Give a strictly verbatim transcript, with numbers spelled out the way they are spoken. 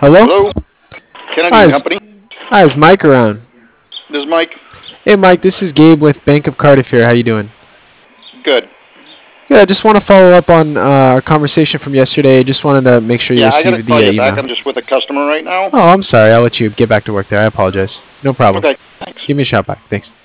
Hello? Hello? Kennedy Hi, and is, Company. hi, is Mike around? This is Mike. Hey, Mike, this is Gabe with Bank of Cardiff here. How you doing? Good. Good. I just want to follow up on uh, our conversation from yesterday. Just wanted to make sure you Yeah, I gotta received call the uh, you back. email. I'm just with a customer right now. Oh, I'm sorry. I'll let you get back to work there. I apologize. No problem. Okay, thanks. Give me a shout back. Thanks.